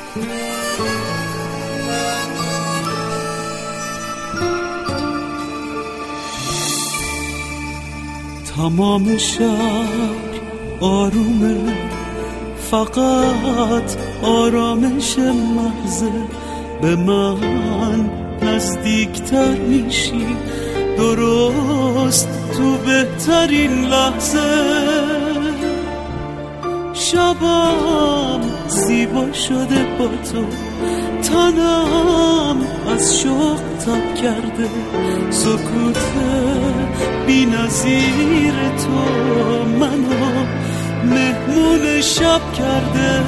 تمام شهر آرومه، فقط آرامش محضه. به من نزدیکتر میشی درست تو بهترین لحظه. شبم زیبا شده با تو، تنم از شوق تب کرده. سکوت بی نظیر تو منو مهمون شب کرده.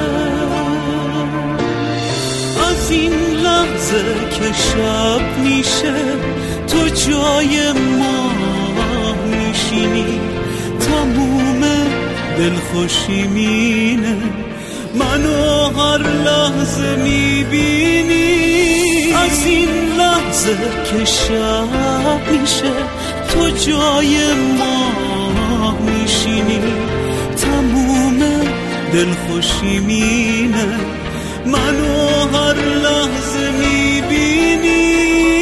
از این لحظه که شب میشه تو جای ما میشینی، تموم دلخوشی مینه منو هر لحظه میبینی. از این لحظه که شب میشه تو جای ما میشینی، تموم دلخوشی مینه منو هر لحظه میبینی.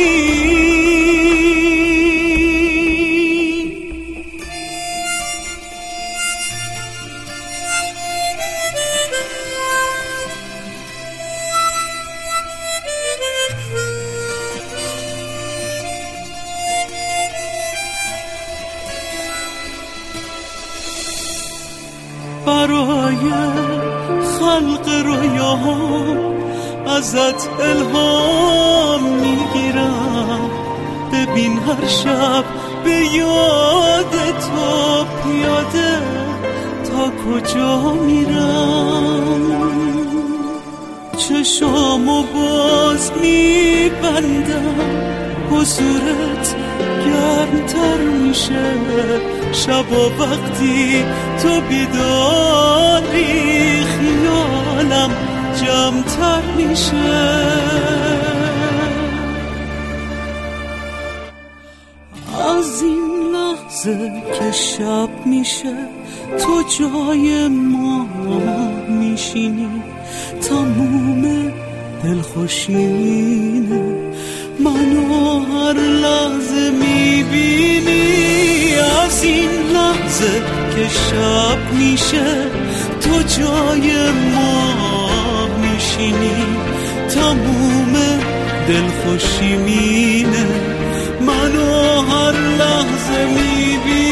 برای خلق رویاها ازت الهام میگیرم. ببین هر شب به یاد تو پیاده تا کجا میرم. چشامو باز میبندم، حضورت گرمتر میشه. شبا وقتی تو بیداری خیالم جمعتر میشه. از این لحظه که شب میشه تو جای ما میشینی، تموم دلخوشینه منو هر لحظه میبینی. از این لحظه که شب میشه تو جای ما میشینی، تموم دلخوشی مینه منو هر لحظه میبینی.